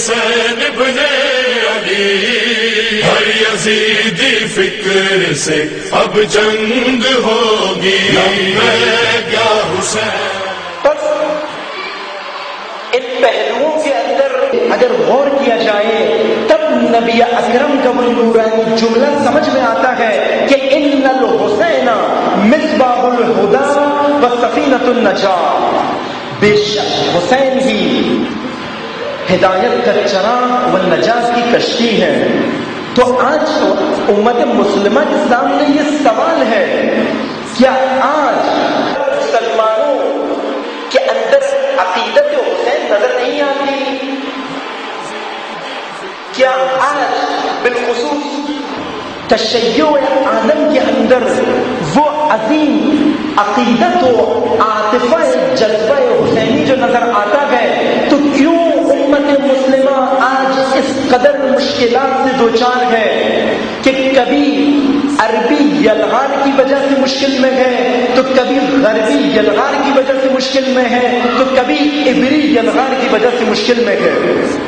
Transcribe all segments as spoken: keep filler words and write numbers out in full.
حسین ابن علی، ہر یزیدی فکر سے اب جنگ ہوگی، کیا حسین۔ بس ان پہلوؤں کے اندر اگر غور کیا جائے تب نبی اکرم کا وہ نورانی جملہ سمجھ میں آتا ہے کہ ان الحسین مصباح الہدی و سفینۃ النجات، بے شک حسین ہی ہدایت کا چراغ و نجات کی کشتی ہے۔ تو آج امت مسلمہ کے سامنے یہ سوال ہے، کیا آج مسلمانوں کے اندر عقیدت حسین نظر نہیں آتی؟ کیا آج بالخصوص تشیع عالم کے اندر وہ عظیم عقیدت و عاطفہ جذبہ حسینی جو نظر آتا ہے، تو کیوں امت مسلمہ آج اس قدر مشکلات سے دوچار ہے کہ کبھی عربی یلغار کی وجہ سے مشکل میں ہے، تو کبھی غربی یلغار کی وجہ سے مشکل میں ہے، تو کبھی عبری یلغار کی وجہ سے مشکل میں ہے۔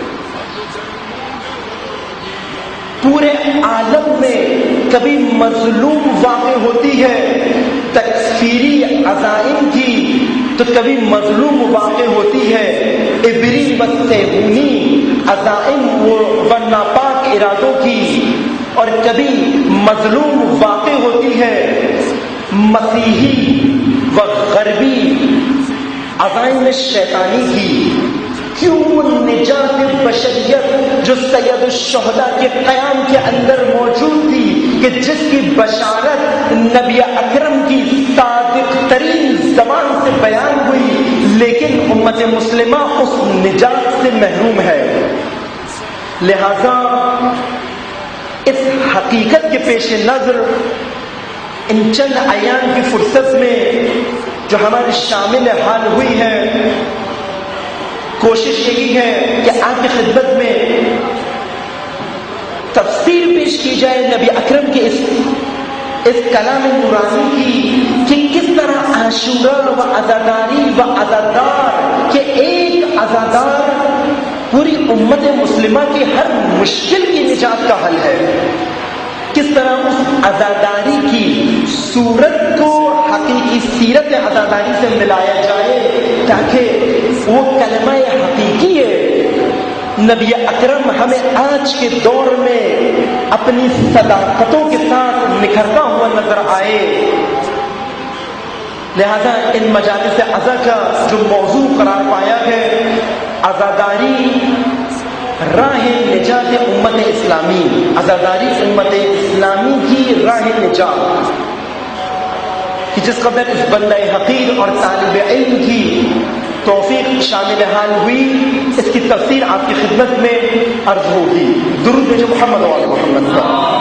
پورے عالم میں کبھی مظلوم واقع ہوتی ہے تکفیری عزائم کی، تو کبھی مظلوم واقع ہوتی ہے عبری و صہیونی عزائم و ناپاک ارادوں کی، اور کبھی مظلوم واقع ہوتی ہے مسیحی و غربی عزائم شیطانی کی۔ کیوں نجات بشریت جو سید الشہداء کے قیام کے اندر موجود تھی، کہ جس کی بشارت نبی اکرم کی صادق ترین زبان سے بیان ہوئی، لیکن امت مسلمہ اس نجات سے محروم ہے۔ لہذا اس حقیقت کے پیش نظر ان چند ایام کی فرصت میں جو ہماری شامل حال ہوئی ہے، کوشش یہی ہے کہ آپ کی خدمت میں تفسیر پیش کی جائے نبی اکرم کے اس اس کلام نورانی کی، کہ کس طرح عاشورہ و عزاداری و عزادار کہ ایک عزادار پوری امت مسلمہ کی ہر مشکل کی نجات کا حل ہے۔ کس طرح اس عزاداری کی صورت کو حقیقی سیرت عزاداری سے ملایا جائے تاکہ وہ کلمہ حقیقی ہے نبی اکرم ہمیں آج کے دور میں اپنی صداقتوں کے ساتھ نکھرتا ہوا نظر آئے۔ لہذا ان مجالس عزا کا جو موضوع قرار پایا ہے، عزاداری راہ نجات امت اسلامی، عزاداری امت اسلامی کی راہ نجات، کہ جس قدر اس بندہ حقیر اور طالب علم کی توفیق شامل حال ہوئی، اس کی تفسیر آپ کی خدمت میں عرض ہوگی۔ درود بھیجو محمد و آل محمد کا۔